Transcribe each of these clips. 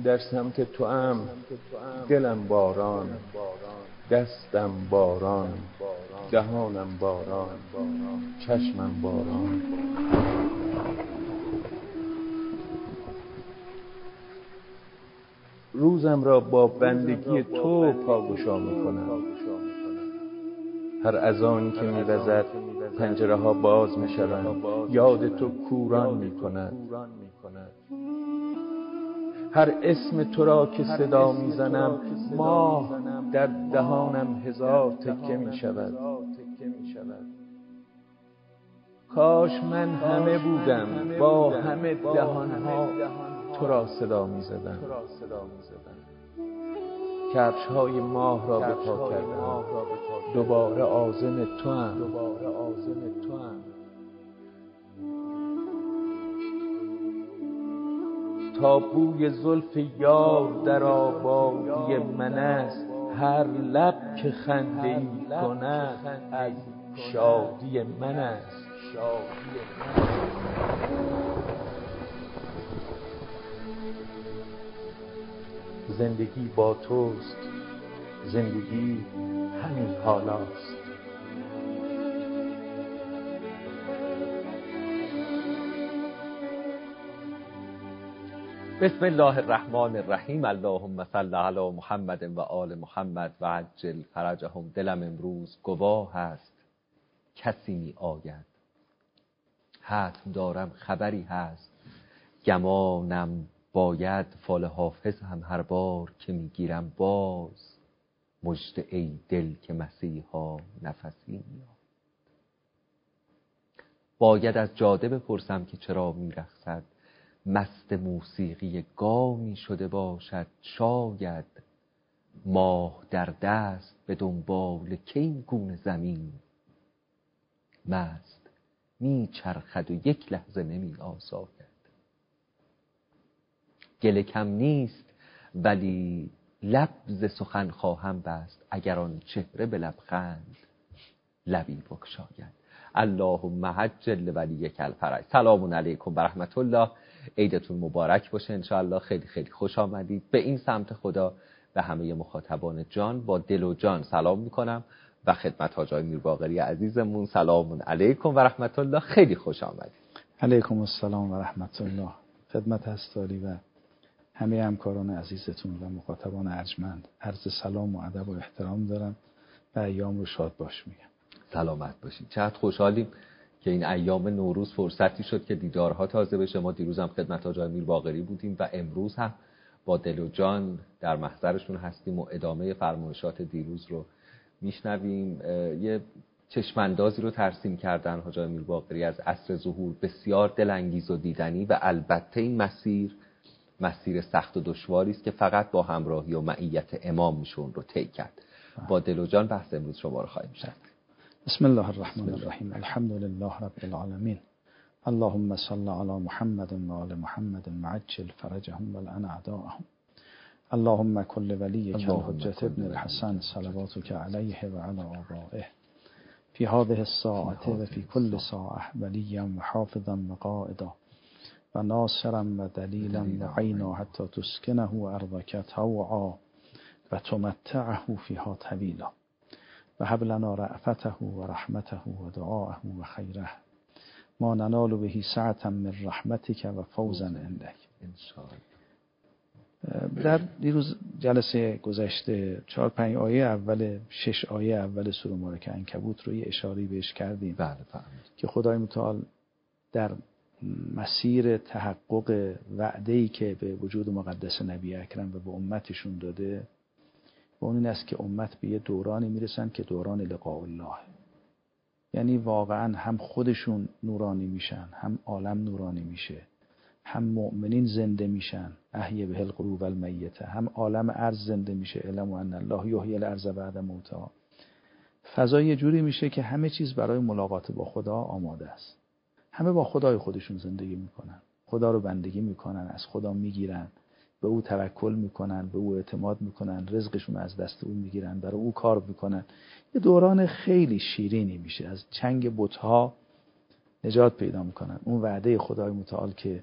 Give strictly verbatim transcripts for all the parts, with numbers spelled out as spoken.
در سمت تو ام، دلم باران، دستم باران، دهانم باران، چشمم باران. روزم را با بندگی تو پاگشا میکنم. هر اذانی که میوزد پنجره ها باز میشوند، یاد تو کوران میکند. هر اسم تو را که صدا میزنم، ماه در دهانم هزار تکه میشود. کاش من همه بودم، با همه دهانها تو را صدا میزدم. کفش های ماه را به پا کردم، دوباره عازم تو ام. تا بوی زلف یار در آبادی من است، هر لب که خنده ای کند از شادی من است. زندگی با توست، زندگی همین حالاست. بسم الله الرحمن الرحیم. اللهم صل علی محمد و آل محمد و عجل فرجهم. دلم امروز گواه است، کسی می آید. حتم دارم خبری هست، گمانم باید. فال حافظ هم هر بار که می گیرم باز، مژده ای دل که مسیحا نفسی میاد. باید از جاده بپرسم که چرا می رقصد، مست موسیقی گامی شده باشد. شاید ماه در دست به دنبال کین گونه زمین، مست می چرخد و یک لحظه نمی آساید. گله کم نیست ولی لب ز سخن خواهم بست، اگر آن چهره به لبخند لبی بگشاید. اللهم عجل ولیک الفرج. سلام علیکم و رحمت الله. عیدتون مبارک باشه انشاءالله. خیلی خیلی خوش آمدید به این سمت خدا. به همه مخاطبان جان با دل و جان سلام میکنم و خدمت حاج آقای میرباقری عزیزمون سلام علیکم و رحمت الله. خیلی خوش آمدید. علیکم السلام و رحمت الله. خدمت هستاری و همه همکاران عزیزتون و مخاطبان ارجمند عرض سلام و ادب و احترام دارم و ایام رو شاد باش میگم. سلامت باشید. چقدر خوشحالیم که این ایام نوروز فرصتی شد که دیدارها تازه بشه. ما دیروز هم خدمت حاج آقای میرباقری بودیم و امروز هم با دل و جان در محضرشون هستیم و ادامه فرمایشات دیروز رو میشنویم. یه چشماندازی رو ترسیم کردن حاج آقای میرباقری از عصر ظهور، بسیار دلانگیز و دیدنی و البته این مسیر مسیر سخت و دشواری است که فقط با همراهی و معیت امام میشه اون رو طی کرد. با دل و جان بحث امروز شما رو خواهیم شنید. بسم الله الرحمن الرحیم. الحمد لله رب العالمین. اللهم صل علی محمد و آل محمد وعجل فرجهم والعن اعداءهم. اللهم كل وليك الحجة ابن الحسن صلواتك عليه وعلى آبائه في هذه الساعة وفي كل ساعة وليا وحافظا وقائدا وناصرا ودليلا وعينا حتى تسكنه أرضك طوعا وتمتعه فيها طويلا وهب لنا رأفته ورحمته ودعاءه وخيره ما ننال به سعة من رحمتك و فوزا عندك. در دیروز جلسه گذشته چهار پنج آیه اول شش آیه اول سوره مبارکه عنکبوت رو یه اشاره‌ای بهش کردیم. بله فهمید که خدای متعال در مسیر تحقق وعده‌ای که به وجود مقدس نبی اکرم و به امتشون داده و اون این است که امت به یه دورانی میرسن که دوران لقاء الله، یعنی واقعا هم خودشون نورانی میشن، هم عالم نورانی میشه، هم مؤمنین زنده میشن، احیی به القلوب المیته، هم عالم ارض زنده میشه، علم ان الله یحیی الارض بعد موتها. فضا یه جوری میشه که همه چیز برای ملاقات با خدا آماده است. همه با خدای خودشون زندگی میکنن، خدا رو بندگی میکنن، از خدا میگیرن، به او توکل میکنن، به او اعتماد میکنن، رزقشون از دست او میگیرن، برای او کار میکنن. یه دوران خیلی شیرینی میشه، از چنگ بت‌ها نجات پیدا میکنن. اون وعده خدای متعال که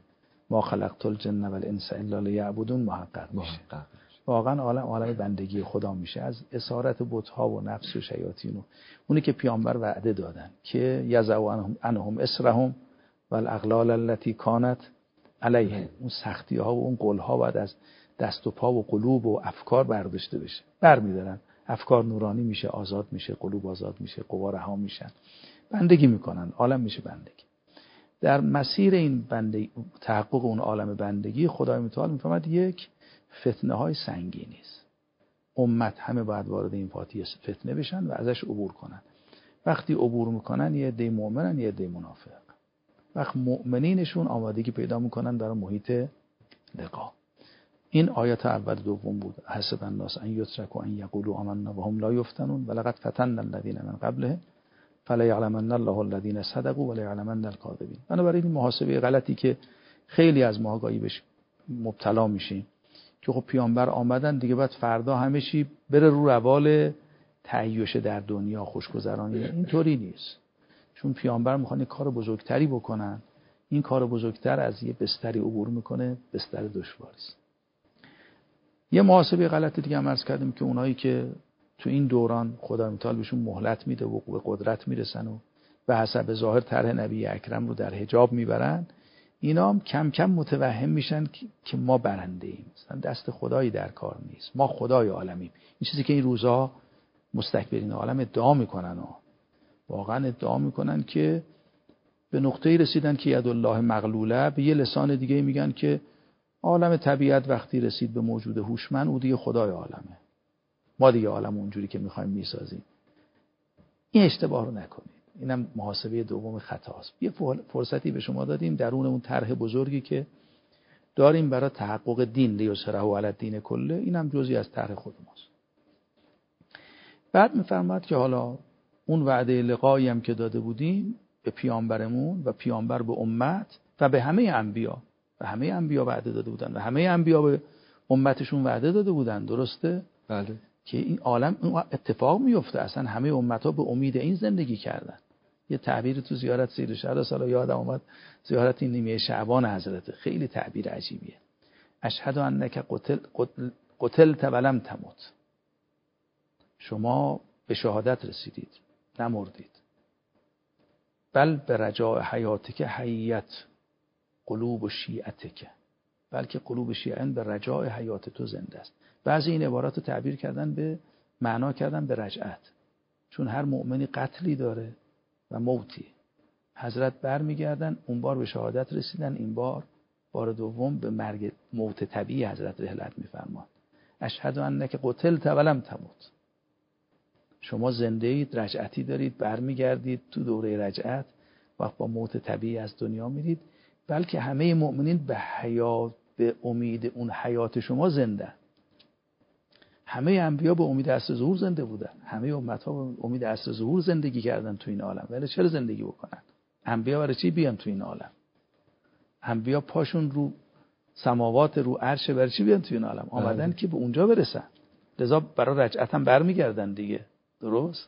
ما خلقت الجن والانس الا لیعبدون محقق میشه. واقعا عالم عالم بندگی خدا میشه، از اسارت بت‌ها و نفس و شیاطین و اونی که پیامبر وعده دادن که یزعوا عنهم اسرهم والاغلال التي كانت علیهم، اون سختی ها و اون قل ها باید از دست و پا و قلوب و افکار برداشته بشه. برمیدارن، افکار نورانی میشه، آزاد میشه، قلوب آزاد میشه، قوا رها میشن، بندگی میکنن، عالم میشه بندگی. در مسیر این بندگی، تحقق اون عالم بندگی، خدای متعال میفهمد یک فتنه های سنگینی است. امت همه باید وارد این پاتی فتنه بشن و ازش عبور کنن. وقتی عبور میکنن یه عده مؤمنن، یه عده منافق. وقت مؤمنینشون آمادگی پیدا میکنن برای محیط لقا. این آیات اول دوم بود. حسب الناس ان یترکوا ان یقولوا آمنا وهم لا یفتنون ولقد فتنا الذین من قبلهم فلیعلمن الله الذین صدقوا ولیعلمن الکاذبین. بنابراین محاسبه غلطی که خیلی از ما گاهی بهش مبتلا میشیم که خب پیامبر آمدن دیگه، بعد فردا همه چی بره رو روال تعیش در دنیا، خوشگذرانی. اینطوری نیست. چون پیامبر میخوان کار بزرگتری بکنن، این کار بزرگتر از یه بستری عبور میکنه، بستر دشواری است. یه محاسبه غلطی دیگه هم عرض کردیم که اونایی که تو این دوران خدا متعال بهشون مهلت میده و به قدرت میرسن و به حسب ظاهر طرح نبی اکرم رو در حجاب میبرن، اینا هم کم کم متوهم میشن که ما برنده ایم، مثلا دست خدایی در کار نیست، ما خدای عالمیم. این چیزی که این روزها مستکبرین عالم ادعا میکنن ها. واقعا ادعا میکنن که به نقطه‌ای رسیدن که ید الله مغلوله، به یه لسان دیگه میگن که عالم طبیعت وقتی رسید به موجود هوشمند، او دیگه خدای عالمه، ما دیگه عالم اونجوری که میخوایم میسازیم. این اشتباه رو نکنید. اینم محاسبه دوم خطاست. یه فرصتی به شما دادیم درون اون طرح بزرگی که داریم برای تحقق دین، لیظهره علی الدین کله، اینم جزئی از طرح خود ماست. بعد میفرماد که حالا اون وعده لقایی هم که داده بودیم به پیامبرمون و پیامبر به امت و به همه انبیا، و همه انبیا وعده داده بودن و همه انبیا به امتشون وعده داده بودن، درسته؟ بله. که این عالم اتفاق میفته، اصلا همه امتها به امید این زندگی کردن. یه تعبیر تو زیارت سید شهر سال یادم اومد، زیارت این نیمه شعبان حضرت، خیلی تعبیر عجیبیه. اشهد انک قتل قتلت ولم تمت، شما به شهادت رسیدید، نمردید. بل به رجاء حیاتک حیت قلوب و شیعتک، بلکه قلوب شیعان به رجاء حیات تو زنده است. بعضی این عبارات رو تعبیر کردن به معنا کردن به رجعت، چون هر مؤمنی قتلی داره و موتی. حضرت بر میگردن، اون بار به شهادت رسیدن، این بار بار دوم به مرگ موت طبیعی حضرت رحلت میفرماد. اشهد انک قتلت ولم تمت، شما زنده اید، رجعتی دارید، بر میگردید تو دوره رجعت، وقت با موت طبیعی از دنیا میرید. بلکه همه مؤمنین به حیات، به امید اون حیات شما زنده. همه انبیا به امید عصر ظهور زنده بودن، همه امتها به امید عصر ظهور زندگی کردن تو این عالم. ولی چرا زندگی بکنن؟ انبیا برای چی بیان تو این عالم؟ انبیا پاشون رو سماوات، رو عرش، برای چی بیان تو این عالم؟ آمدن که به اونجا برسن. لذا برای رجعت هم برمیگردن دیگه، درست؟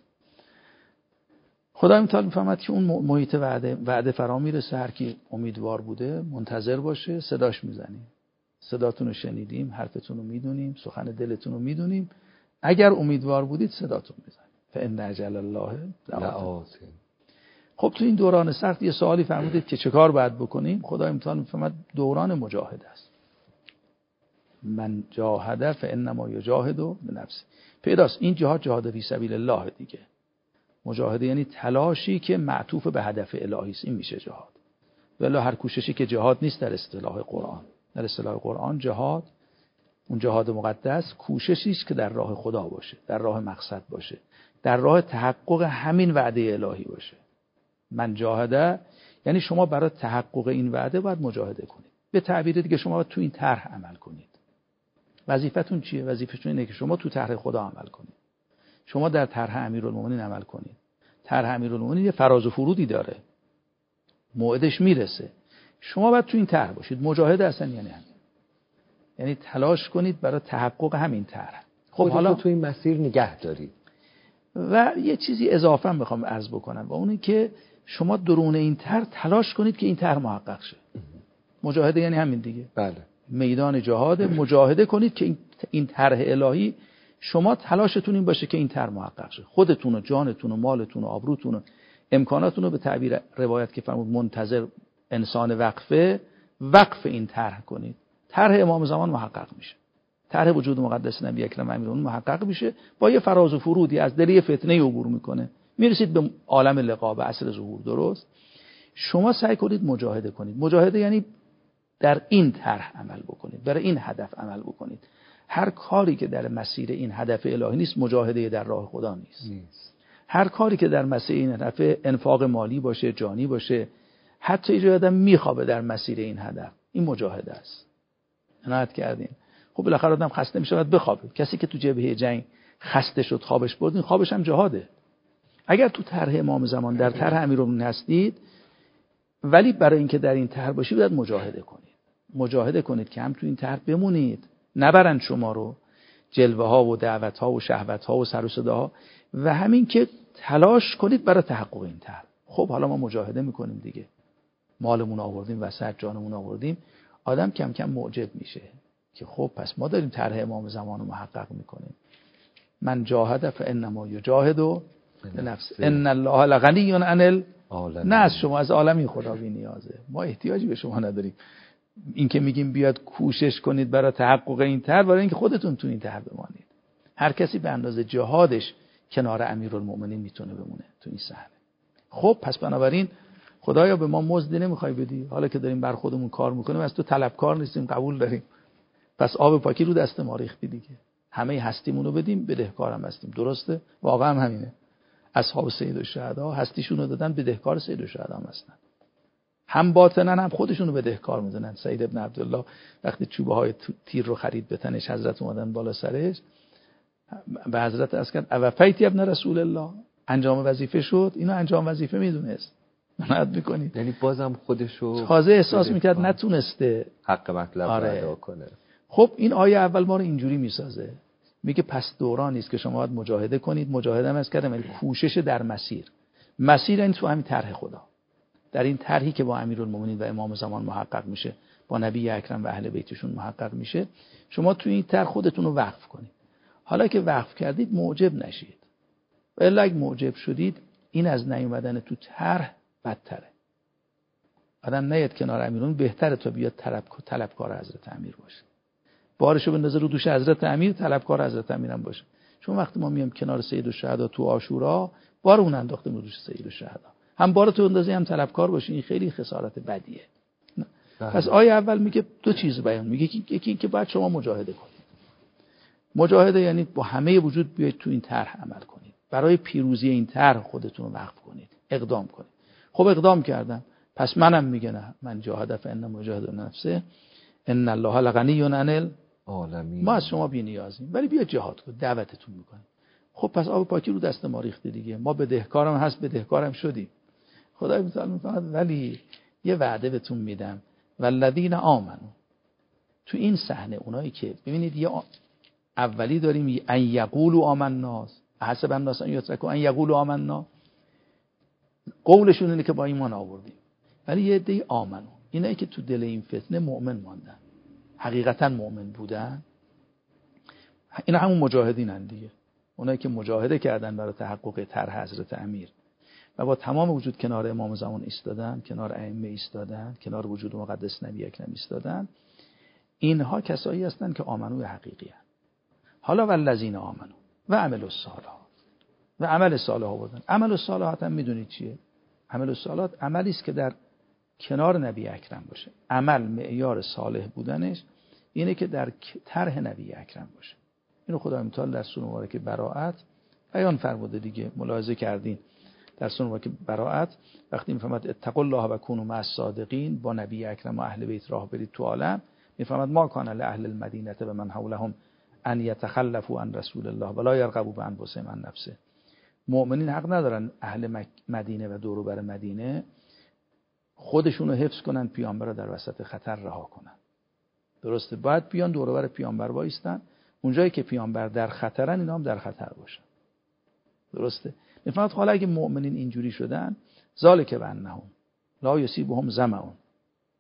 خدا متعال میفهمد که اون محیط وعده وعده فرا میرسه. هر کی امیدوار بوده منتظر باشه، صداش میزنیم، صداتون رو شنیدیم، حرفتون رو میدونیم، سخن دلتون رو میدونیم. اگر امیدوار بودید صداتون میزنیم. فإن اجل الله لآت. خب تو این دوران سخت یه سوالی فرمودید که چه کار باید بکنیم. خدا امتحان میفهمد دوران مجاهد است. من جاهد فانما یجاهد بنفسه. پیداست این جهاد جهاد فی سبیل الله دیگه. مجاهده یعنی تلاشی که معطوف به هدف الهی است، این میشه جهاد. ولی هر کوششی که جهاد نیست در اصطلاح قرآن. در اصطلاح قرآن جهاد، اون جهاد مقدس، کوششی است که در راه خدا باشه، در راه مقصد باشه، در راه تحقق همین وعده الهی باشه. من جاهده یعنی شما برای تحقق این وعده باید مجاهده کنید. به تعبیر دیگه شما باید تو این طرح عمل کنید. وظیفتون چیه؟ وظیفتون اینه که شما تو طرح خدا عمل کنید. شما در طرح امیرالمومنین عمل کنید. طرح امیرالمومنین یه فراز و فرودی داره، موعدش میرسه. شما باید تو این طرح باشید. مجاهد اصلا یعنی همین، یعنی تلاش کنید برای تحقق همین طرح. خب حالا تو این مسیر نگه دارید. و یه چیزی اضافه میخوام عرض بکنم، و اون این که شما درون این طرح تلاش کنید که این طرح محقق شه. مجاهده یعنی همین دیگه. بله. میدان جهاد، مجاهده کنید که این این طرح الهی، شما تلاشتون این باشه که این طرح محقق شه. خودتون و جانتون و مالتون و آبروتون و امکاناتون رو به تعبیر روایت که فرمود منتظر انسان وقفه، وقف این طرح کنید. طرح امام زمان محقق میشه. طرح وجود مقدس نبی اکرم امیرالمومنین محقق میشه، با یه فراز و فرودی از دل فتنه عبور میکنه، میرسید به عالم لقا، به عصر ظهور. درست؟ شما سعی کنید مجاهده کنید. مجاهده یعنی در این طرح عمل بکنید، برای این هدف عمل بکنید. هر کاری که در مسیر این هدف الهی نیست، مجاهده در راه خدا نیست. نیست. هر کاری که در مسیر این هدف انفاق مالی باشه، جانی باشه، حتی یه آدم میخوابه در مسیر این هدف، این مجاهده است. عنایت کردین. خب بالاخره آدم خسته میشه باید بخوابه. کسی که تو جبهه جنگ خسته شد خوابش برد، این خوابش هم جهاده. اگر تو طرح امام زمان در طرح امیرالمومنین هستید، ولی برای اینکه در این طرح باشید باید مجاهده کنید. مجاهده کنید که هم تو این طرح بمونید، نبرند شما رو جلوه ها و دعوت ها و شهوت ها و سر و صدا، و همین که تلاش کنید برای تحقق این طرح. خب حالا ما مجاهده میکنیم دیگه، مالمون آوردیم وسط، جانمون آوردیم، آدم کم کم معجب میشه که خب پس ما داریم طرح امام زمان رو محقق میکنیم. من جاهد فانما یجاهد لنفسه ان الله لغنی عن الناس. شما از عالمی خدا بی نیازه، ما احتیاجی به شما نداریم. این که میگیم بیاد کوشش کنید برای تحقق این طرح، برای اینکه خودتون تو این طرح بمانید. هر کسی به اندازه جهادش کنار امیرالمومنین میتونه بمونه تو این صحنه. خب پس بنابراین خدایا به ما مزد نمیخوای بدی، حالا که داریم بر خودمون کار میکنیم، از تو طلبکار نیستیم، قبول داریم، پس آب پاکی رو دست ما ریختی دیگه، همه هستیمون رو بدیم، بدهکارم هستیم. درسته؟ واقعا هم همینه. اصحاب سید الشهدا هستیشون رو دادن، بدهکار سید الشهدا هم هستن. هم باطنا هم خودشون رو بدهکار میدونن. سید ابن عبدالله وقتی چوبه های تیر رو خرید به تنش، حضرت اومدن بالا سرش، به حضرت عرض کرد اوفیتی ابن رسول الله، انجام وظیفه شد. اینو انجام وظیفه میدونست. منعت میکنید، یعنی بازم خودشو تازه احساس میکرد نتونسته حق مطلب آره. ادا کنه. خب این آیه اول ما رو اینجوری میسازه، میگه پس دورانی است که شما باید مجاهده کنید. مجاهده هم از کردم یعنی کوشش در مسیر. مسیر این تو همین طرح خدا، در این طرحی که با امیرالمومنین و امام زمان محقق میشه، با نبی اکرم و اهل بیتشون محقق میشه، شما تو این طرح خودتون رو وقف کنید. حالا که وقف کردید معجب نشید، و الا اگه معجب شدید این از نیومدن تو طرح بدتره. آدم نیاد کنار امیرالمومنین، بهتره تا بیاد طلب طلبکار حضرت امیر باشه، بارشو بندازه رو دوش حضرت امیر، طلبکار حضرت امیرم باشه. چون وقتی ما میام کنار سید الشهدا تو عاشورا، بار اون انداختیم رو دوش سید الشهدا، هم بار تو اندازی هم طلبکار باشی، این خیلی خسارت بدیه. پس آیه اول میگه دو چیز بیان، میگه یکی این که باید شما مجاهده کنید. مجاهده یعنی با همه وجود بیاید تو این طرح عمل کنید، برای پیروزی این طرح خودتون رو وقف کنید، اقدام کنید. خب اقدام کردم، پس منم میگه نه، من جاهد فانما یجاهد نفسه ان الله لغنی عن العالمین. ما از شما بی نیازیم، ولی بیا جهاد کن، دعوتتون میکنیم. خب پس آب پاکی رو دست ما ریخته دیگه، ما بدهکارم هست، بدهکارم شدیم. خدای متعال میفرماد ولی یه وعده بهتون میدم، والذین آمنو. تو این صحنه اونایی که ببینید یه اولی داریم ان یقولوا آمنا، حسب الناس ان یترکوا ان یقولوا آمنا، قولشون اینه که با ایمان آوردیم، ولی یه عده آمنو، اینایی که تو دل این فتنه مؤمن ماندن، حقیقتا مؤمن بودن، اینا همون مجاهدینن دیگه. اونایی که مجاهده کردن برای تحقق طرح حضرت امیر و با تمام وجود کنار امام زمان ایستادن، کنار ائمه ایستادن، کنار وجود مقدس نبی اکرم ایستادن، اینها کسایی هستند که آمنوی حقیقی هستند. حالا والذین آمنو و عملوا الصالحات، و عمل صالح بودن. عمل الصالحات هم میدونید چیه؟ عمل الصالحات عملی است که در کنار نبی اکرم باشه. عمل معیار صالح بودنش اینه که در طرح نبی اکرم باشه. اینو خدای متعال در سوره مبارکه براءت بیان فرموده دیگه، ملاحظه کردین در سوره مبارکه براءت وقتی میفهمد اتقوا الله و کونوا مع الصادقین، با نبی اکرم و اهل بیت راه برید تو عالم، میفهمد ما کان لاهل المدینه و من حولهم ان یتخلفوا عن رسول الله ولا یرغبوا بانفسهم عن نفسه. مؤمنین حق ندارن اهل مدینه و دور و بر مدینه خودشونو حفظ کنن، پیامبر رو در وسط خطر رها کنن. درسته؟ باید بیان دور و بر پیامبر وایستن، اونجایی که پیامبر در خطرن اینا هم در خطر باشن. درسته؟ میفهمد حالا اگه مؤمنین اینجوری شدن، ذالک بانهم لا یصیبهم ظمأ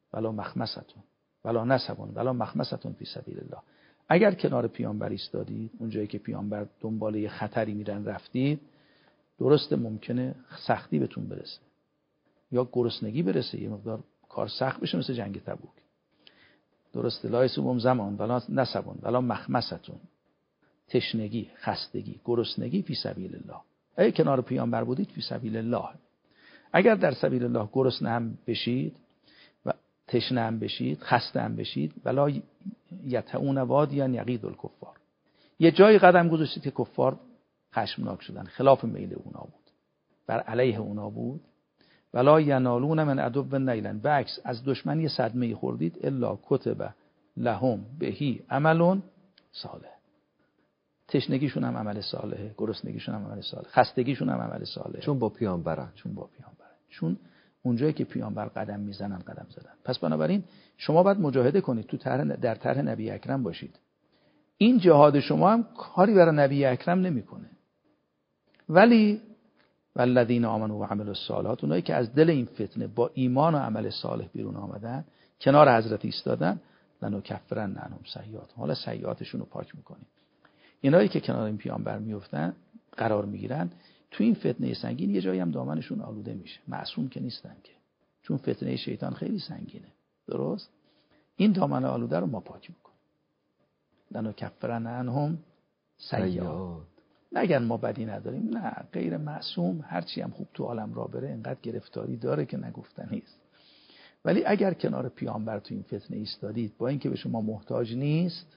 ولا مخمستون ولا نسبون ولا مخمستون فی سبیل الله. اگر کنار پیامبر ایستادید، اونجایی که پیامبر دنبال یه خطری میرن رفتید، درست ممکنه سختی بهتون برسه یا گرسنگی برسه، یه مقدار کار سخت بشه مثل جنگ تبوک. درسته لا یصوبهم زمان ولا نسبون ولا مخمستون، تشنگی، خستگی، گرسنگی فی سبیل الله. اگه کنار پیامبر بودید فی سبیل الله. اگر در سبیل الله گرسنه هم بشید و تشنه هم بشید، خسته هم بشید، ولا یتعون وادیا یغیظ الکفار، یه جای قدم گذاشتید که کفار خشمناک شدن، خلاف میل اونا بود، بر علیه اونا بود. ولا ینالون من عدو نیلا، بعکس از دشمن یه صدمه خوردید، الا کتب لهم بهی عمل صالح. تشنگیشون هم عمل صالحه، گرسنگیشون هم عمل صالح، خستگیشون هم عمل صالحه، چون با پیامبرن چون با پیامبرن چون اونجایی که پیامبر قدم میزنن قدم زدن. پس بنابراین شما باید مجاهده کنید، تو طرح در طرح نبی اکرم باشید. این جهاد شما هم کاری برای نبی اکرم نمیکنه، ولی والذین آمنوا و عملوا الصالحات، اونایی که از دل این فتنه با ایمان و عمل صالح بیرون آمدن، کنار حضرت ایستادن، لنکفرن عنهم سیئاتهم، حالا سیئاتشون رو پاک میکنیم. اینایی که کنار این پیامبر میافتن، قرار میگیرن، تو این فتنه سنگین یه جایی هم دامنشون آلوده میشه. معصوم که نیستن که، چون فتنه شیطان خیلی سنگینه. درست؟ این دامن آلوده رو ما پاک میکنیم. لنکفرن عنهم سیئات. نگن ما بدی نداریم، نه، غیر معصوم هرچی هم خوب تو عالم را بره انقدر گرفتاری داره که نگفتن نیست. ولی اگر کنار پیامبر تو این فتنه ایستادید، با اینکه به شما محتاج نیست،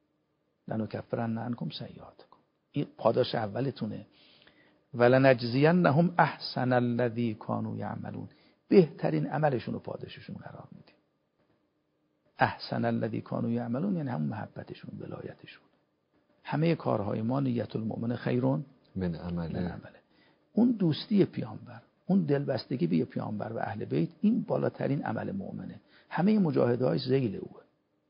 لنکفرن عنکم سیئاتکم، این پاداش اولتونه. ولنجزینهم احسن الذی کانوا یعملون، بهترین عملشون رو پاداششون قرار میدیم. احسن الذی کانوا یعملون یعنی همون محبتشون، ولایتشون. همه کارهای ما نیت المؤمن خیرون من عمله. من عمله. اون دوستی پیامبر، اون دلبستگی به پیامبر و اهل بیت، این بالاترین عمل مؤمنه. همه مجاهده‌هاش ذیل اوه،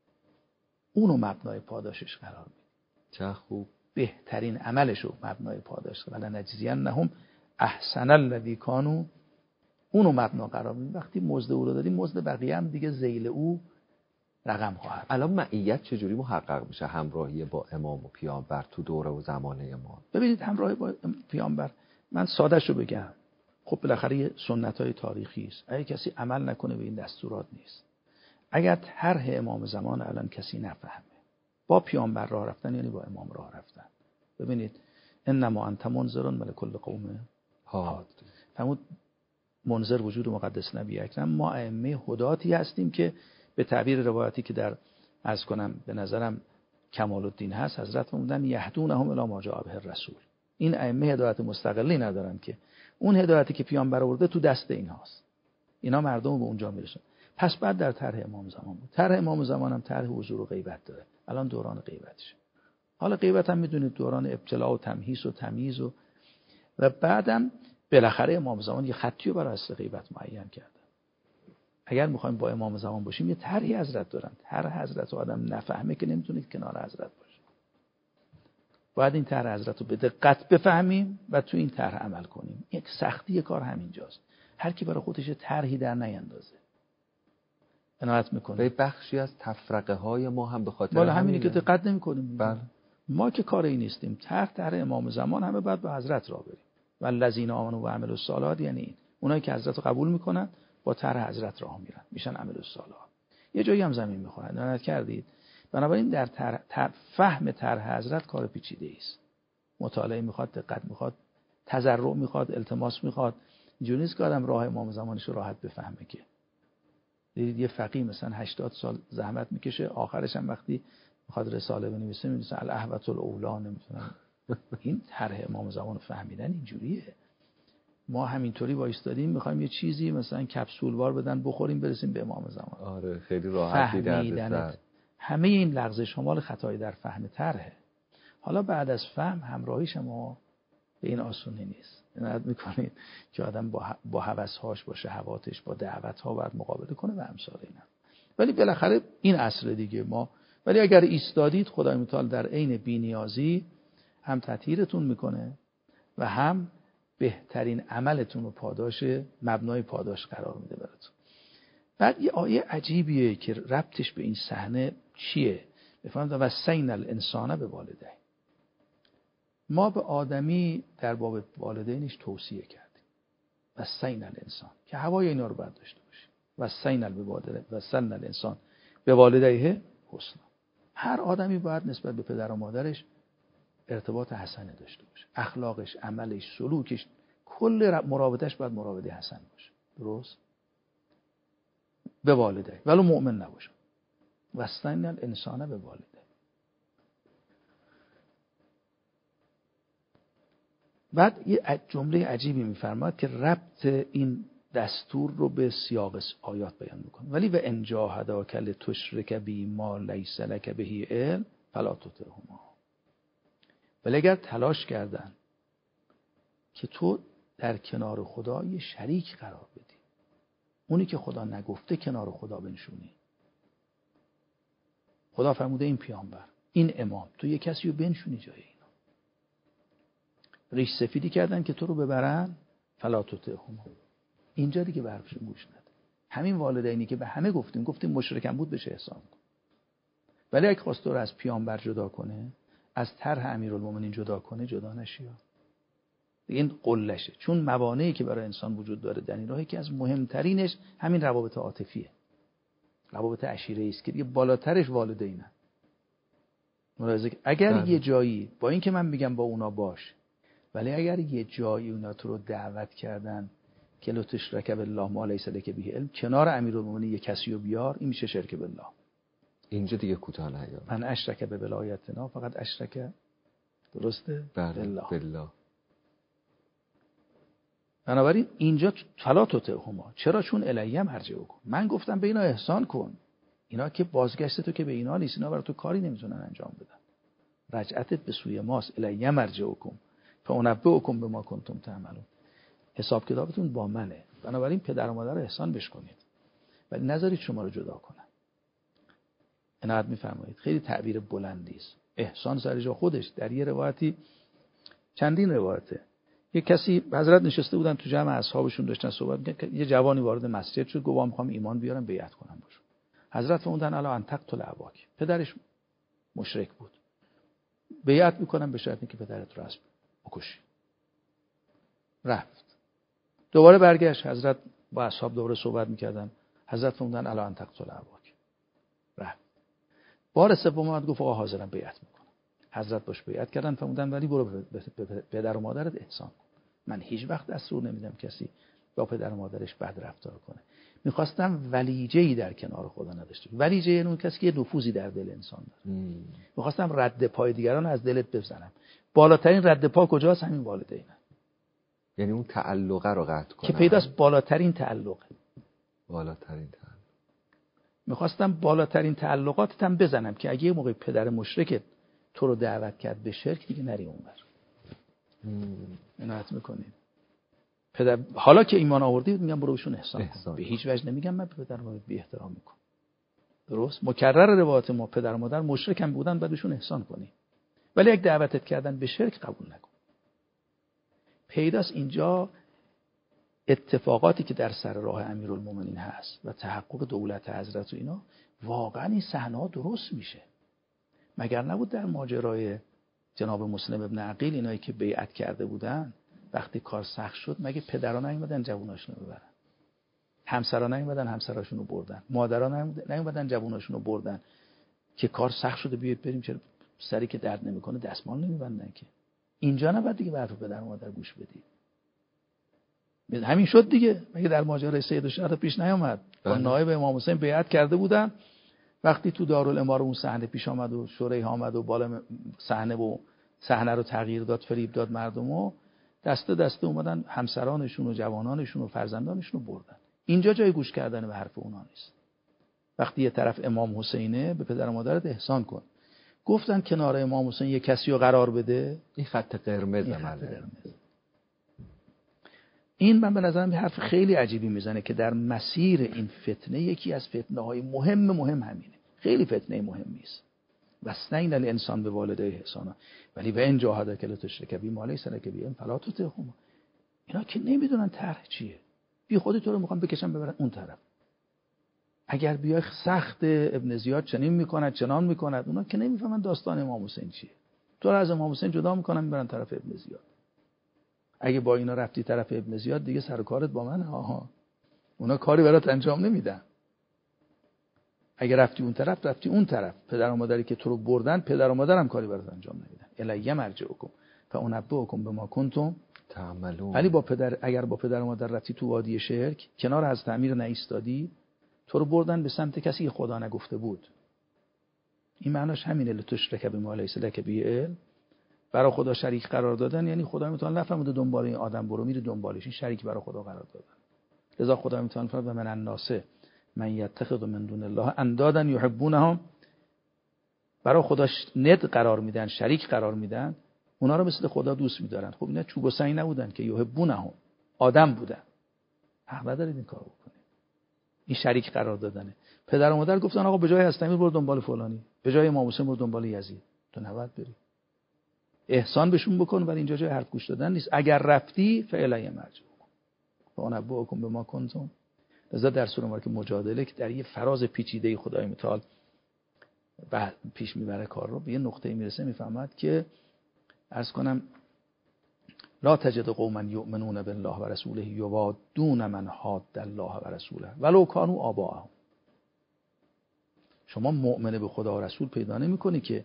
اونو مبنای پاداشش قرار میده. چه خوب. بهترین عملشو مبنای پاداش، ولی نجزینهم احسن الذی کانوا، اونو مبنا قرار میدیم. وقتی مزد او رو دادیم، مزد بقیه هم دیگه ذیل او رقم خواهد. الان معیت چجوری محقق میشه، همراهی با امام و پیامبر تو دوره و زمانه ما؟ ببینید همراهی با پیامبر، من سادهشو بگم، خب بالاخره سنت‌های تاریخی است. اگه کسی عمل نکنه به این دستورات نیست. اگر طرح امام زمان الان کسی نفهمه، با پیامبر راه رفتن یعنی با امام راه رفتن. ببینید انما انت منذر ولکل قوم هاد. فرمود منذر وجود مقدس نبی اکرم، ما ائمه هداتی هستیم که به تعبیر روایتی که در عرض کنم به نظرم کمال الدین هست، حضرت فرمودن یهدونهم الی ما جاء به الرسول. این ائمه هدایت مستقلی ندارن که اون هدایتی که پیامبر آورده تو دست اینهاست، اینا مردم رو به اونجا میرسن. پس بعد در طرح امام زمان بود. طرح امام زمان هم طرح حضور و غیبت داره. الان دوران غیبتشه. حالا غیبت هم میدونید دوران ابتلاء و تمهیز و تمییز و و بعدم بالاخره امام زمان یه خطی رو برای اصل غیبت معین کرده. اگر میخوایم با امام زمان باشیم، یه طرحی حضرت دارن. طرح حضرت آدم نفهمه که نمیتونید کنار حضرت باشید. باید این طرح حضرت رو به دقت بفهمیم و تو این طرح عمل کنیم. یک سختی کار همینجاست. هر کی برای خودش طرحی در نیندازه. عنایت میکنه. به بخشی از تفرقه های ما هم به خاطر بالا همینی که دقت نمیکنیم. بله. ما که کاری نیستیم. طرح طرح امام زمان همه بعد به حضرت راه بریم. والذین آمنوا و عملوا الصالحات یعنی این. اونایی که حضرت رو قبول میکنن با طرح حضرت راه میرن، میشن عمل الصالحات. یه جایی هم زمین میخورن. عنایت کردید. بنابراین در طرح تر... فهم طرح حضرت کار پیچیده است. مطالعه میخواد، دقت میخواد، تضرع میخواد، التماس میخواد. اینجوری نیست که آدم راه امام زمانش رو راحت بفهمه که. دیدید یه فقیه مثلا هشتاد سال زحمت میکشه، آخرش هم وقتی میخواد رساله بنویسه می‌نویسه الاهوة الاولی، نمیتونم. این طرح امام زمان رو فهمیدن اینجوریه. ما همینطوری وایستادیم میخوایم یه چیزی مثلا کپسولوار بدن بخوریم برسیم به امام زمان. آره خیلی راحتی در همه این لغزش ها مال خطای در فهم طرحه. حالا بعد از فهم همراهیش ما به این آسونی نیست. عنایت میکنید که آدم با با هوس‌هاش، با شهواتش، با دعوت‌ها باید مقابله کنه و امثال اینا. ولی بالاخره این اصل دیگه ما. ولی اگر ایستادید، خدای متعال در عین بی‌نیازی هم تطهیرتون میکنه و هم بهترین عملتون رو پاداش، مبنای پاداش قرار میده براتون. بعد یه آیه عجیبیه که ربطش به این صحنه چیه؟ بفهمید وصینا الانسان به والدین. ما به آدمی در باب والدینش توصیه کردیم. وصینا الانسان که هوای اینا رو باید داشته باشه. وصینا به والدین وصینا الانسان به والدیه حسنا. هر آدمی باید نسبت به پدر و مادرش ارتباط حسنه داشته باشه. اخلاقش، عملش، سلوکش، کل مراودش باید مراوده حسن باشه. درست؟ به والدین ولو مؤمن نباشه. وصینا الانسان به والدین. بعد یه جمله عجیبی میفرماد که ربط این دستور رو به سیاق آیات بیان میکنه. ولی و ان جاهداک لتشرک بی ما لیس لک به علم فلا تطعهما. ولی اگر تلاش کردن که تو در کنار خدا یه شریک قرار بدی، اونی که خدا نگفته کنار خدا بنشونی. خدا فرموده این پیامبر، این امام، تو یه کسی رو بنشونی جای اینا. ریش سفیدی کردن که تو رو ببرن فلا تطعهما. اینجا دیگه به حرفشون گوش نده. همین والدینی که به همه گفتیم گفتیم مشرکم بود بهش احسان کن. ولی اگه خواست تو رو از پیامبر جدا کنه، از طرح امیرالمومنین جدا کنه، جدا نشی. این قلشه. چون موانعی که برای انسان وجود داره در این راهی که از مهمترینش همین روابط عاطفیه. روابط عشیره‌ای است که دیگه بالاترش والدینه. ملاحظه اگر بله. یه جایی با این که من میگم با اونا باش، ولی اگر یه جایی اونا تو رو دعوت کردن که لا تشرک بالله ما لیس لک به علم، کنار امیرالمومنین یه کسی رو بیار، این میشه شرک بالله. اینجا دیگه کوتاه نیاد. من اشرک به ولایتنا فقط اشرک، درسته؟ بالله بالله. بنابراین اینجا فلا تطعهما. چرا؟ چون الیه مرجعکم. من گفتم به اینا احسان کن. اینا که بازگشت تو که به اینا نیست، اینا برای تو کاری نمیتونن انجام بدن. رجعتت به سوی ماست. الیه مرجعکم فانبئکم بما کنتم تعملون. حساب کتابتون با منه. بنابراین پدر و مادر رو احسان بش کنید، ولی نذارید شما رو جدا کنن. عنایت میفرمایید. خیلی تعبیر بلندی است. احسان سر جا خودش. در یه روایتی، چندین روایته، یه کسی حضرت نشسته بودن تو جمع اصحابشون داشتن صحبت می‌کردن، یه جوانی وارد مسجد شد، گفت می‌خوام ایمان بیارم بیعت کنم باشه. حضرت فرمودن الا ان تقتل اباک. پدرش مشرک بود. بیعت می‌کنم به شرطی که پدرت رو اسب بکشی. رفت. دوباره برگشت. حضرت با اصحاب دوباره صحبت می‌کردن. حضرت فرمودن الا ان تقتل اباک. رفت. بار سوم اومد گفت آقا حاضرم بیعت می‌کنم. حضرت باش بیعت کردن. فرمودن ولی برو به پدر و مادرت احسان کن. من هیچ وقت دستور نمیدم کسی با پدر و مادرش بد رفتار کنه. میخواستم ولیجه‌ای در کنار خدا نداشته. ولیجه یعنی اون کسی که یه نفوذی در دل انسان داره. میخواستم رد پای دیگران از دلت بزنم. بالاترین رد پا کجاست؟ همین والدینه. یعنی اون تعلقه رو قطع کنم. که پیداست بالاترین تعلقه. بالاترین تعلق. میخواستم بالاترین تعلقاتت هم بزنم که اگه یه موقع پدر مشرکت تو رو دعوت کرد به شرک، دیگه نری اونور. عنایت میکنید. پدر حالا که ایمان آوردی میگم برو بهشون احسان, احسان کن. به هیچ وجه نمیگم من به پدر مادر بی احترام میکنم. درست؟ مکرر روایت ما پدر و مادر مشرک هم بودن بعد بهشون احسان کنی. ولی یک دعوتت کردن به شرک قبول نکن. پیداست اینجا اتفاقاتی که در سر راه امیرالمومنین هست و تحقق دولت حضرت و اینا، واقعا این صحنه‌ها درست میشه. مگر نبود در ماجرای جناب مسلم ابن عقیل اینایی که بیعت کرده بودن وقتی کار سخت شد مگه پدران نیومدن جووناشون رو ببرن؟ همسران نیومدن همسراشون رو بردن؟ مادران نیومدن جووناشون رو بردن که کار سخت شده بیاید بریم چرا سری که درد نمیکنه دستمال نمیبندن که؟ اینجا نباید دیگه به حرف پدر و مادر گوش بدی. همین شد دیگه. مگه در ماجرای سید الشهدا پیش نیامد؟ با نایب امام حسین بیعت کرده بودن. وقتی تو دارالاماره اون صحنه پیش آمد و شریح آمد و بالا صحنه و صحنه رو تغییر داد، فریب داد مردمو، دسته دسته اومدن همسرانشون و جوانانشون و فرزندانشون رو بردن. اینجا جای گوش کردن به حرف اونا نیست. وقتی یه طرف امام حسینه به پدر و مادرت احسان کن. گفتن کنار امام حسین یه کسی رو قرار بده، این خط قرمز عمله. این من به نظرم یه حرف خیلی عجیبی میزنه که در مسیر این فتنه یکی از فتنه‌های مهم مهم همینه. خیلی فتنه مهمی است. وصینا الانسان به والدیه احسانا ولی و ان جاهداک لتشرک بی ما لیس لک به علم فلا تطعهما. اینا که نمیدونن طرح چیه. بی خودی تو رو میخوان بکشن ببرن اون طرف. اگر بیای سخت ابن زیاد چنین میکند چنان میکند، اونا که نمیفهمن داستان امام حسین چیه. تو رو از امام حسین جدا میکنن میبرن طرف ابن زیاد. اگه با اینا رفتی طرف ابن زیاد دیگه سر و کارت با من. آها، اونا کاری برات انجام نمیدن. اگه رفتی اون طرف رفتی اون طرف. پدر و مادری که تو رو بردن، پدر و مادرم کاری برات انجام نمیدن. الیه مرجعکم فانبئکم بما کنتم تعملون. ولی با پدر، اگر با پدر و مادر رفتی تو وادی شرک، کنار از تعمیر نایستادی، تو رو بردن به سمت کسی که خدا نگفته بود. این معناش همینه، لتشرک بما لیس لک به علم. برای خدا شریک قرار دادن یعنی خدا میتونه نفهمه دنبال این آدم برو، میره دنبالش. این شریک برای خدا قرار دادن. لذا خدا میتونه فرمود من الناس من یتخذ من دون الله اندادا یحبونهم. برای خدا ند قرار میدن، شریک قرار میدن، اونا رو مثل خدا دوست می‌دارن. خب اینا چوب و سنگ نبودن که یحبونهم، آدم بودن. حق ندارید این کارو بکنید. این شریک قرار دادنه. پدر و مادر گفتن آقا به جای هستمی برو دنبال فلانی، به جای امام حسین برو دنبال یزید. تو نباید بری. احسان بهشون بکن، ولی اینجا جای حرف گوش دادن نیست. اگر رفتی فعلی مرجع فانبئکم بما کنتم. لذا در سوره مبارکه مجادله که در یه فراز پیچیده خدای متعال پیش میبره کار رو، به یه نقطه‌ای میرسه میفهمد که عرض کنم لا تجد قوما یؤمنون بالله و رسوله یوادون من حاد الله و رسوله ولو کانوا آباءهم. شما مؤمن به خدا و رسول پیدا نمی‌کنی که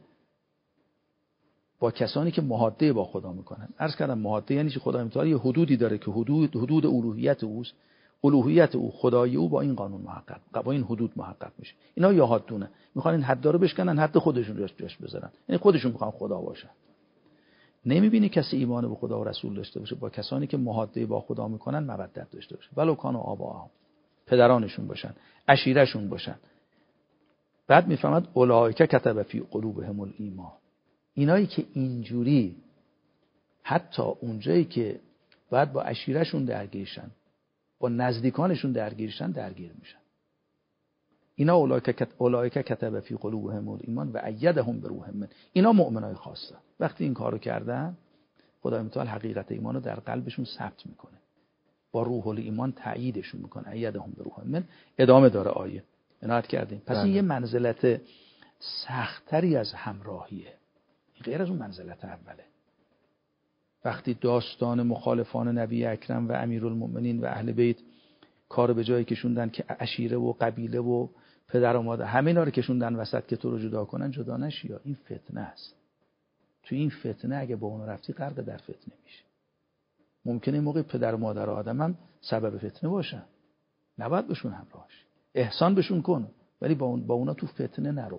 با کسانی که محاده با خدا میکنن. عرض کردم محاده یعنی که خدای متعال یه حدودی داره که حدود حدود الوهیت اوست. الوهیت او، خدای او با این قانون محقق، با این حدود محقق میشه. اینا یهادونه، میخوان این حد رو بشکنن، حد خودشون رو جاش بذارن، یعنی خودشون میخوان خدا باشن. نمیبینی کسی ایمان به خدا و رسول داشته باشه با کسانی که محاده با خدا میکنن مودت داشته باشه. ولو کانوا آباءهم، پدرانشون باشن، عشیرهشون باشن. بعد میفهمد اولئک کتب فی قلوبهم الایمان. اینایی که اینجوری حتی اونجایی که باید با عشیرهشون درگیرشن، با نزدیکانشون درگیرشن، درگیر میشن. اینا اولئک کتب فی قلوبهم الایمان و ایدهم بروح من. اینا مؤمنای خاصه. وقتی این کارو کردن، خدای متعال حقیقت ایمانو در قلبشون ثبت میکنه، با روح الایمان تأییدشون میکنه. ایدهم بروح من. ادامه داره آیه، عنایت کردیم. پس این یه منزلت سختری از همراهیه، غیر از اون منزلت اوله. وقتی داستان مخالفان نبی اکرم و امیرالمؤمنین و اهل بیت کار به جایی کشوندن که عشیره و قبیله و پدر و مادر همه اینا رو کشوندن وسط که تو رو جدا کنن، جدا نشی. یا این فتنه است. تو این فتنه اگه با اون رفتی غرق در فتنه میشی. ممکنه این موقع پدر و مادر آدم هم سبب فتنه باشن، نباید بهشون همراهش. احسان بهشون کن، ولی با اون با اونا تو فتنه نرو.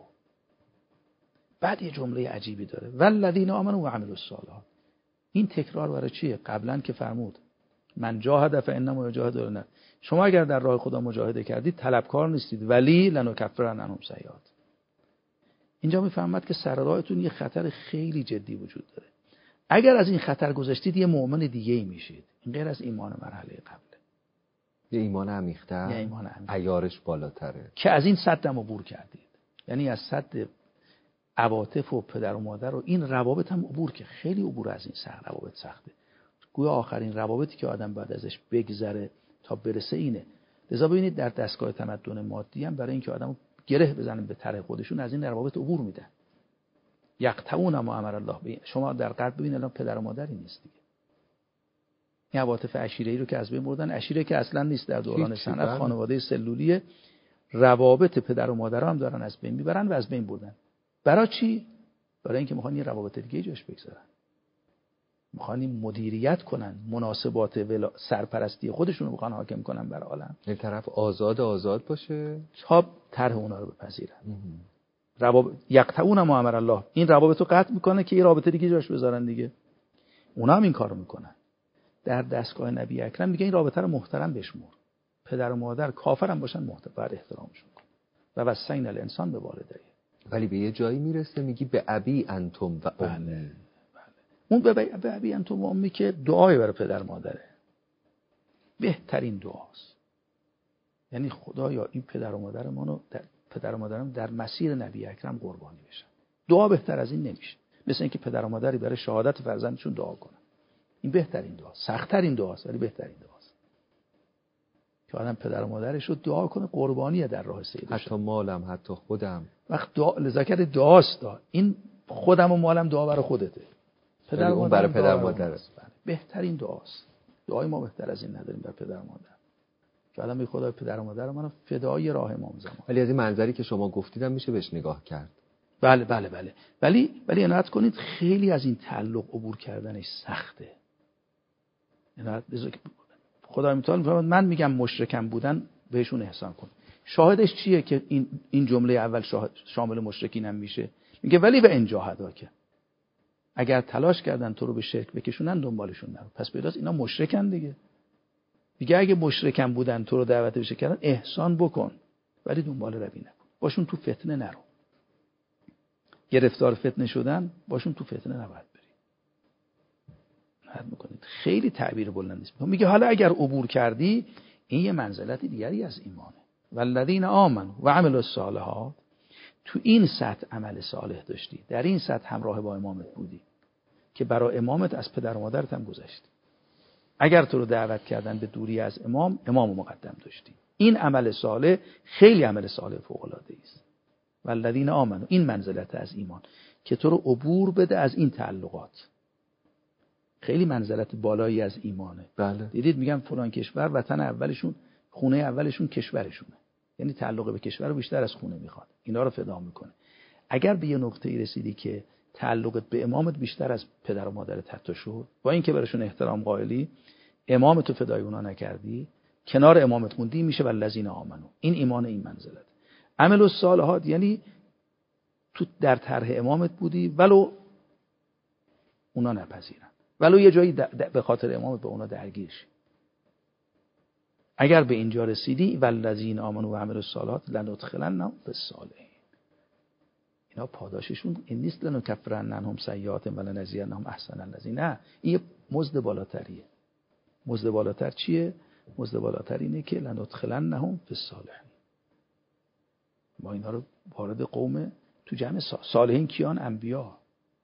بعد یه جمله عجیبی داره، والذین آمنوا و عملوا الصالحات. این تکرار برای چیه؟ قبلا که فرمود من جاهد فانما یجاهد لنفسه. شما اگر در راه خدا مجاهده کردید طلبکار نیستید، ولی لنکفرن عنهم سیئات. اینجا میفهمد که سر راهتون یه خطر خیلی جدی وجود داره. اگر از این خطر گذشتید یه مؤمن دیگه‌ای میشید. این غیر از ایمان مرحله قبله. یه ایمان عمیق‌تر، یه ایمان عمیق، عیارش بالاتره، که از این سدم عبور کردید. یعنی از سد عواطف و پدر و مادر و این روابط هم عبور، که خیلی عبور از این سخت روابط سخته. گویا آخرین روابطی که آدم بعد ازش بگذره تا برسه اینه. لذا ببینید در دستگاه تمدن مادی هم برای اینکه آدمو گره بزنن به طرح خودشون از این روابط عبور میدن. یقطعون ما امر الله به. شما در غرب ببینید الان پدر و مادری نیست دیگه. این عواطف عشیره‌ای رو که از بین بردن، عشیره که اصلا نیست در دوران صنعت، خانواده سلولیه، روابط پدر و مادر هم دارن از بین میبرن و از بین بردن. برای چی؟ برای اینکه میخوان یه روابط دیگه جاش بگذارن. میخوان مدیریت کنن مناسبات ولا... سرپرستی خودشون رو میخوان حاکم کنن بر عالم. این طرف آزاد آزاد باشه تا طرح اونا رو بپذیرن. روابط یقطعون ما امر الله. این روابط رو قطع میکنه که یه رابطه دیگه جاش بذارن دیگه. اونا هم این کارو میکنن. در دستگاه نبی اکرم میگه این رابطه رو محترم بشمر. پدر و مادر کافرم باشن محترم بر احترامشون کن. و وصینا الانسان به والديه. ولی به یه جایی میرسه میگی به ابی انتم و امی. بله بله. اون به به ابی انتم و امی که دعای برای پدر مادره، بهترین دعاست. یعنی خدایا این پدر و مادر منو در پدر و مادرم در مسیر نبی اکرم قربانی بشن. دعا بهتر از این نمیشه. مثل اینکه پدر و مادری برای شهادت فرزندشون دعا کنن. این بهترین دعا، سخت‌ترین دعاست ولی بهترین دعاست. که آدم پدر و مادرش رو دعا کنه قربانیه در راه سیدش، حتی مالم، حتی خودم. وقت دعا لذت دعاست. دا. این خودم و مالم دعا برای خودته، پدر و مادر برای پدر و مادر است. بهترین دعاست. دعای ما بهتر از این نداریم برای پدر و مادر. که آدم به خدای پدر و مادر منو فدای راه امام زمان. ولی از این منظری که شما گفتیدم میشه بهش نگاه کرد. بله بله بله. ولی ولی عنایت کنید خیلی از این تعلق عبور کردنش سخته. عنایت خدای متعال میفرماد من میگم مشرکم بودن بهشون احسان کن. شاهدش چیه که این این جمله اول شاهد شامل مشرکین هم میشه؟ میگه ولی به ان جاهداک، اگر تلاش کردن تو رو به شرک بکشونن دنبالشون نرو. پس پیداست اینا مشرکن دیگه. دیگه اگه مشرکم بودن تو رو دعوت بشه کردن احسان بکن ولی دنبال روی نکن. باشون تو فتنه نرو. گرفتار فتنه شدن باشون تو فتنه نباید بری. حد میکنید خیلی تعبیر بلندی است. میگه حالا اگر عبور کردی این یه منزلت دیگری از ایمانه. والذین آمنوا و عملوا الصالحات، تو این سطح عمل صالح داشتی، در این سطح همراه با امامت بودی که برای امامت از پدر و مادرت هم گذشتی. اگر تو رو دعوت کردن به دوری از امام، امام رو مقدم داشتی. این عمل صالح خیلی عمل صالح فوق العاده است. والذین آمنوا، این منزلت از ایمان که تو رو عبور بده از این تعلقات. خیلی منزلت بالایی از ایمانه. بله. دیدید میگم فلان کشور وطن اولشون، خونه اولشون کشورشونه. یعنی تعلق به کشور رو بیشتر از خونه میخواد. اینا رو فدا میکنه. اگر به یه نقطه‌ای رسیدی که تعلقت به امامت بیشتر از پدر و مادرت حتی شد، با اینکه براشون احترام قائلی، امامتو فدای اونا نکردی، کنار امامت موندی، میشه والذین آمنو. این ایمان، این منزلت. عمل الصالحات یعنی تو در طرح امامت بودی ولو اونا نپذیرن، ولو یه جایی به خاطر امامت به اونا درگیر شی. اگر به اینجا رسیدی والذین آمنوا و عملوا الصالحات لندخلنهم فی الصالحین، اینا پاداششون این نیست لنکفرن عنهم سیئاتهم ولنجزینهم احسن الذی. نه، این مزد بالاتریه. مزد بالاتر چیه؟ مزد بالاتر اینه که لندخلنهم فی الصالحین. ما اینا رو وارد قوم تو جمع صالحین کیان؟ انبیا.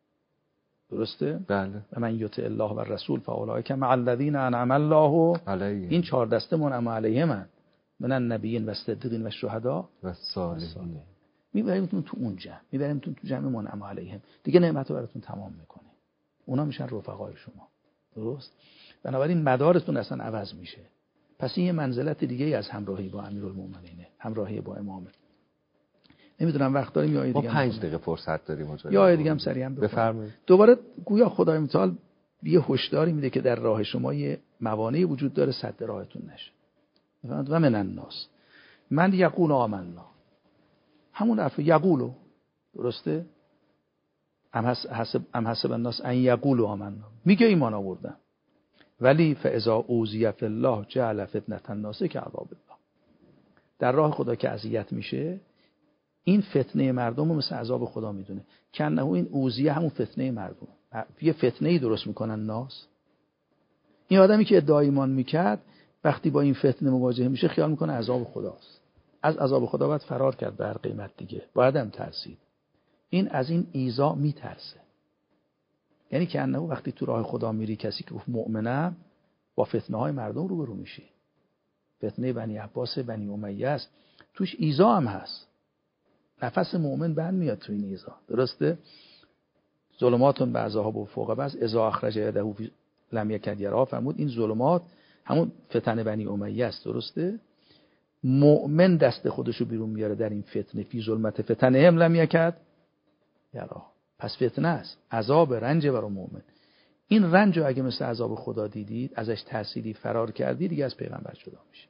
درسته؟ بله. و من یطع الله و الرسول فاولئک مع الذین انعم الله علیهم. این چهار دسته منعم علیهم من النبیین و الصدیقین و الشهداء و الصالحین. میبریمتون تو اون جمع، میبریمتون تو جمع منعم علیهم. دیگه نعمت رو براتون تمام میکنه. اونا میشن رفقای شما. درست؟ بنابراین مدارتون اصلا عوض میشه. پس این یه منزلت دیگه از همراهی با امیرالمومنینه، همراهی با امامه. نمیدونم وقت داریم یا دیگه؟ ما پنج دقیقه فرصت داریم. یا دیگه هم سریعا بفرمایید. دوباره گویا خدای متعال یه هشداری میده که در راه شما یه موانعی وجود داره سد راهتون نشه. و من الناس من یقول آمنا، همون حرف یقولو، درسته؟ ام حسب ام حسب الناس ان یقولوا آمنا، میگه ایمان آوردم، ولی فاذا اوذی فی الله جعل فتنة الناس کعذاب الله. در راه خدا که اذیت میشه، این فتنه مردم رو مثل عذاب خدا میدونه. کنه این اوذیه همون فتنه مردم، یه فتنه‌ای درست میکنن ناس. این آدمی که ادعای ایمان میکرد وقتی با این فتنه مواجه میشه خیال میکنه عذاب خداست. از عذاب خدا باید فرار کرد به هر قیمت دیگه، باید هم ترسید. این از این ایذا میترسه. یعنی که انه وقتی تو راه خدا میری، کسی که گفت مؤمنم، با فتنه های مردم روبرو میشی. فتنه بنی عباس، بنی امیه است، توش ایذا هم هست. نفس مؤمن بند میاد تو این ایذا. درسته؟ ظلماتون بعضها با فوق بعض اذا اخرج یده لم یکد یرها، فرمود این ظلمات همون فتنه بنی امیه است. درسته؟ مؤمن دست خودشو بیرون میاره در این فتنه، فی ظلمت فتنه هم لم یکد یرها. پس فتنه است، عذاب، رنج برای مؤمن. این رنج رو اگه مثل عذاب خدا دیدید، ازش ترسیدی، فرار کردی، دیگه از پیغمبر جدا میشه.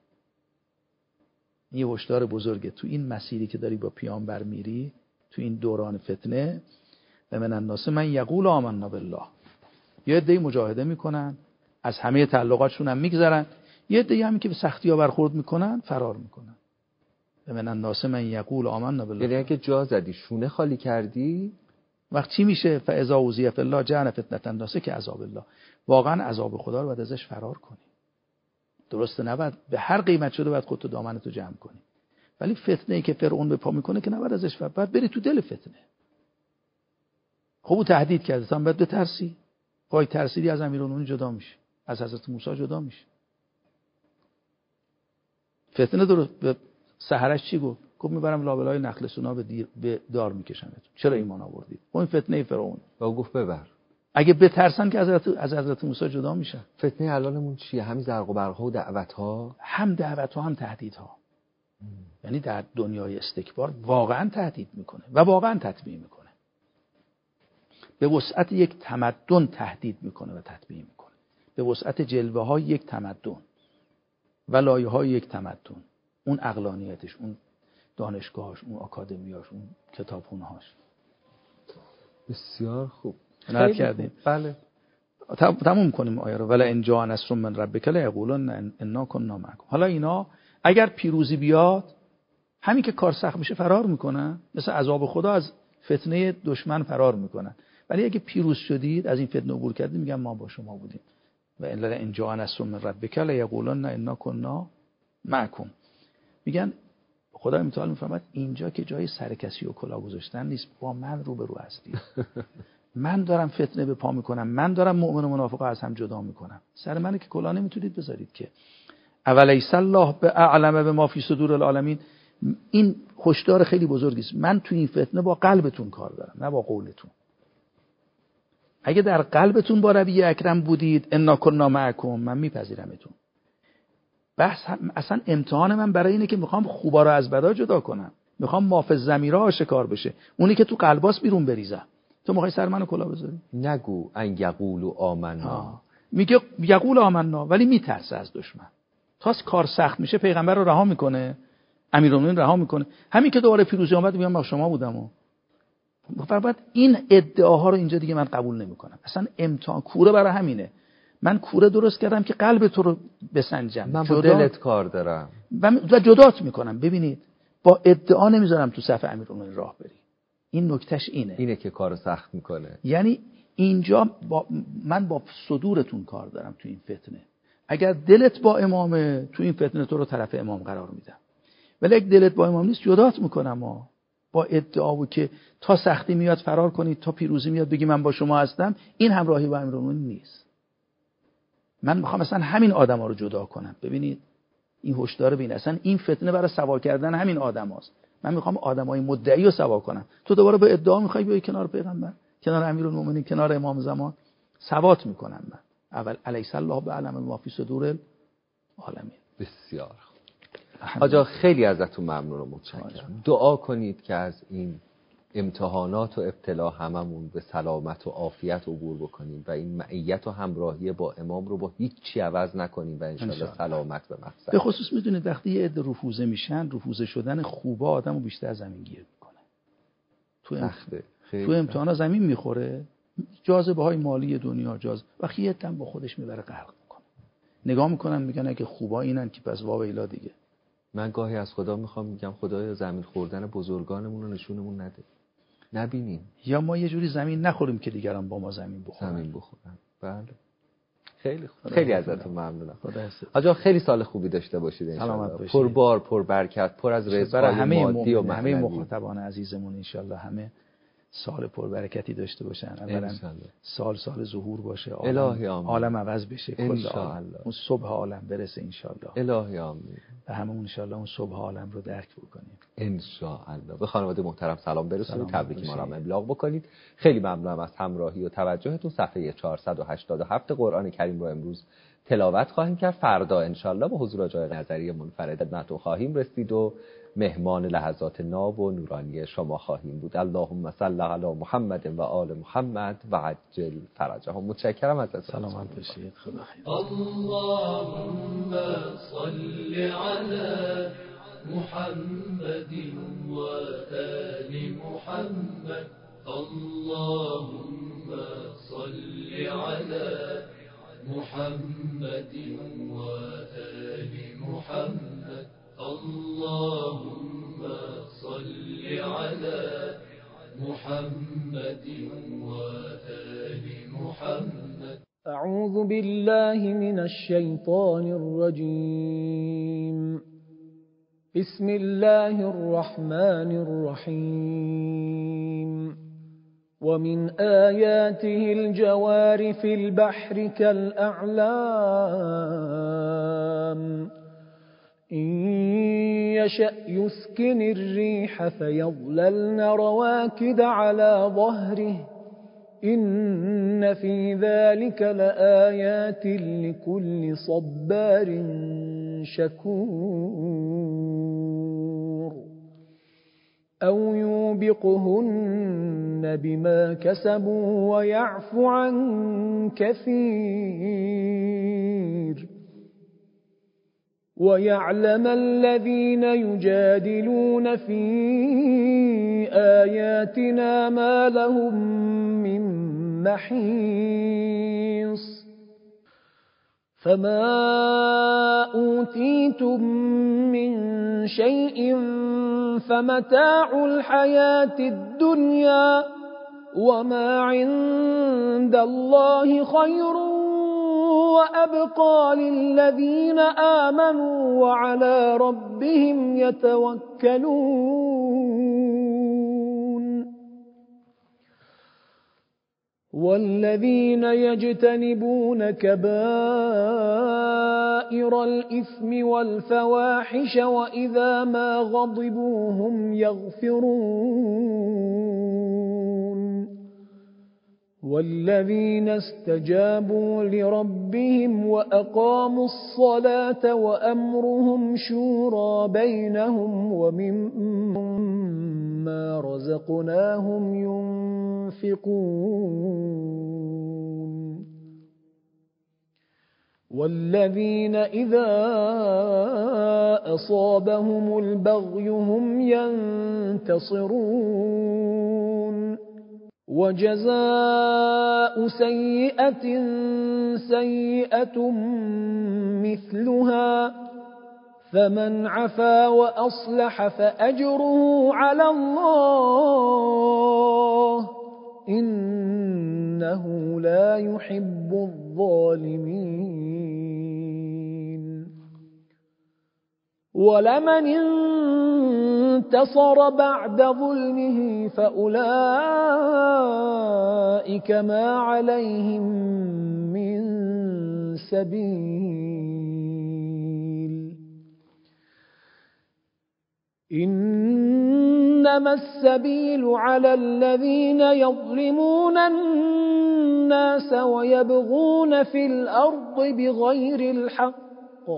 یه هشدار بزرگه تو این مسیری که داری با پیامبر میری، تو این دوران فتنه. و من الناس من یقول آمنا بالله، یه عده‌ای مجاهده میکنن، از همه تعلقاتشون هم میگذرن، یه عده‌ای هم که به سختی‌ها برخورد میکنن فرار میکنن. و من الناس من یقول آمنا بالله، یعنی اگه جا زدی، شونه خالی کردی، وقت چی میشه؟ فاذا اوذی فی الله جعل فتنة الناس کعذاب الله. واقعا عذاب خدا رو باید ازش فرار کنی. درسته؟ نباید به هر قیمت شده باید خودتو دامنتو جمع کنی. ولی فتنه‌ای که فرعون به پا میکنه که نباید ازش فرار، باید بری تو دل فتنه. خب او تهدید کرده، تو هم باید بترسی. خواهی ترسیدی از امیرالمومنین جدا میشی، از حضرت موسی جدا میشی. فتنه درست. به سحرش چی گفت؟ گفت میبرم لابلای نخل سونا به, دیر به دار میکشمتون. چرا ایمان آوردید؟ اون فتنه فرعون. و گفت ببر. اگه بترسن که حضرت از حضرت موسی جدا میشن. فتنه الانمون چیه؟ همین زرق و برق‌ها و دعوت‌ها، هم دعوت‌ها هم تهدیدها. یعنی در دنیای استکبار واقعا تهدید میکنه و واقعا تطبیع میکنه. به وسعت یک تمدن تهدید میکنه و تطبیع میکنه. به وسعت جلوه های یک تمدن و لایه های یک تمدن. اون عقلانیتش، اون دانشگاهاش، اون آکادمیاش، اون کتابخونه‌هاش. بسیار خوب. نقد کردیم. بله. تموم کنیم آیه رو. ولا ان جاء نصر من ربک لیقولن انا كنا معکم. حالا اینا اگر پیروزی بیاد، همین که کار سخت میشه فرار میکنن، مثل عذاب خدا از فتنه دشمن فرار میکنن. ولی اگه پیروز شدید، از این فتنه عبور کردید، میگن ما با شما بودیم. و الا ان جاء نصر من ربک لیقولن انا كنا معکم. میگن خدا متعال میفرماد اینجا که جای سرکسی و کلاه گذاشتن نیست، با من روبرو هستی. من دارم فتنه به پا میکنم، من دارم مؤمن و منافق از هم جدا میکنم. سر منو که کلاه نمیتونید بذارید که. اولیس الله باعلم بما فی صدور العالمین. این هشدار خیلی بزرگی است. من تو این فتنه با قلبتون کار دارم، نه با قولتون. اگه در قلبتون با نبی اکرم بودید، انا کنا معکم، من میپذیرمتون. بحث اصلا امتحان من برای اینه که میخوام خوبا رو از بدا جدا کنم، میخوام مافز ضمیرها آشکار بشه، اونی که تو قلباس بیرون بریزم. تو میخوای سر منو کلا بذاری؟ نگو ان یقولوا آمنا. میگه یقول آمنا ولی میترسه از دشمن. تا کار سخت میشه پیغمبر رو رها میکنه، امیرالمومنین رها میکنه. همین که دوباره پیروزی اومد میگم با شما بودم و بعد این ادعاها رو اینجا دیگه من قبول نمیکنم. اصلا امتحان کوره برای همینه. من کوره درست کردم که قلب تو رو بسنجم. من با دلت کار دارم و جدات میکنم. ببینید با ادعا نمیذارم تو صف امیرالمومنین راه بری. این نکتهش اینه. اینه که کارو سخت میکنه. یعنی اینجا با من با صدورتون کار دارم تو این فتنه. اگر دلت با امامه، تو این فتنه تو رو طرف امام قرار میدم. ولی اگه دلت با امام نیست جدات میکنم. ها با ادعا و که تا سختی میاد فرار کنید، تا پیروزی میاد بگی من با شما هستم، این همراهی با امیرالمومنین نیست. من میخوام اصلا همین آدما رو جدا کنم. ببینید این هشدار ببین، اصلا این فتنه برای سوا کردن همین آدماست. من میخوام آدمای مدعی رو سوا کنم. تو دوباره به ادعا میخوای بیای کنار پیغمبر، کنار امیرالمومنین، کنار امام زمان. ثبات میکنم من. اول الیس الله بعلم ما فی صدور العالمین. بسیار آجا خیلی ازتون ممنون و متشکرم. دعا کنید که از این امتحانات و ابتلا هممون به سلامت و عافیت عبور بکنیم و این معیت و همراهی با امام رو با هیچ چی عوض نکنیم و انشالله سلامت به مقصد. به خصوص میدونید وقتی یه عده رفوزه میشن، رفوزه شدن خوبا آدمو بیشتر زمین گیر میکنه. تو سخته. تو امتحانا زمین میخوره. جاذبه های مالی دنیا جاذبه وقتی یه دم با خودش میبره غرق میکنه. نگاه میکنن میگن اگه خوبا اینن که پس واویلا دیگه. من گاهی از خدا میخوام میگم خدایا زمین خوردن بزرگانمون رو نشونمون نده. نبینیم. یا ما یه جوری زمین نخوریم که دیگران با ما زمین بخورن. زمین بخورن. بله. خیلی خوب. خیلی ازتون ممنونم. خدا حفظت. آجا خیلی سال خوبی داشته باشید ان شاءالله. پر بار، پر برکت، پر از رزق‌های مادی و معنوی. همه مخاطبان عزیزمون ان شاءالله همه سال پربرکتی داشته باشن. اولا سال سال ظهور باشه، الهی آمین. عالم عوض بشه، کل عالم اون صبح عالم برسه ان شاءالله. الهی آمین. و هممون ان شاءالله اون صبح عالم رو درک بکنیم ان شاءالله. به خانواده محترم سلام برسونید، تبریک ما را ابلاغ بکنید. خیلی ممنونم از همراهی و توجهتون. صفحه چهارصد و هشتاد و هفت قرآن کریم رو امروز تلاوت خواهیم کرد. فردا ان شاءالله به حضور آقای نظری منفرد خدمتتون خواهیم رسید و مهمان لحظات ناب و نورانی شما خواهیم بود. اللهم صل علی محمد و آل محمد و عجل فرجهم. متشکرم ازتون. سلامت باشید. خدا خیر. اللهم صل علی محمد و آل محمد. اللهم صل علی محمد و آل محمد. اللهم صل على محمد وآل محمد. أعوذ بالله من الشيطان الرجيم. بسم الله الرحمن الرحيم. ومن آياته الجوار في البحر كالأعلام إن يشأ يسكن الريح فيظللن رواكد على ظهره إن في ذلك لآيات لكل صبار شكور أو يوبقهن بما كسبوا ويعفو عن كثير ويعلم الذين يجادلون في آياتنا ما لهم من محيص فما أوتيتم من شيء فمتاع الحياة الدنيا وما عند الله خير وأبقى للذين آمنوا وعلى ربهم يتوكلون والذين يجتنبون كبائر الإثم والفواحش وإذا ما غضبوا هم يغفرون والذين استجابوا لربهم وأقاموا الصلاة وأمرهم شورى بينهم ومما رزقناهم ينفقون والذين إذا أصابهم البغي هم ينتصرون وجزاء سيئة سيئة مثلها فمن عفا وأصلح فأجره على الله إنه لا يحب الظالمين ولمن انتصر بعد ظلمه فأولئك ما عليهم من سبيل إنما السبيل على الذين يظلمون الناس ويبغون في الأرض بغير الحق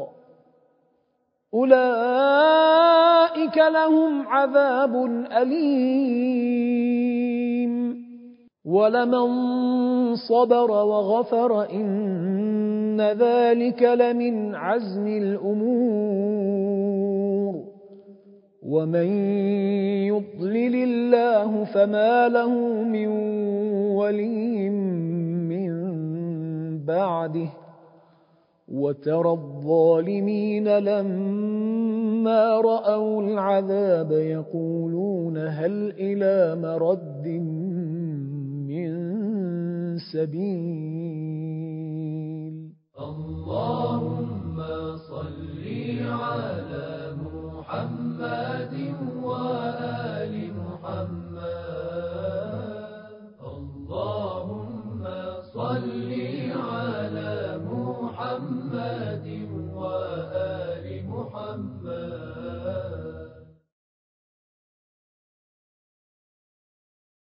أولئك لهم عذاب أليم ولمن صبر وغفر إن ذلك لمن عزم الأمور ومن يضلل الله فما له من ولي من بعده وترى الظالمين لما رأوا العذاب يقولون هل إلى مرد من سبيل اللهم صل على محمد وآل محمد اللهم صل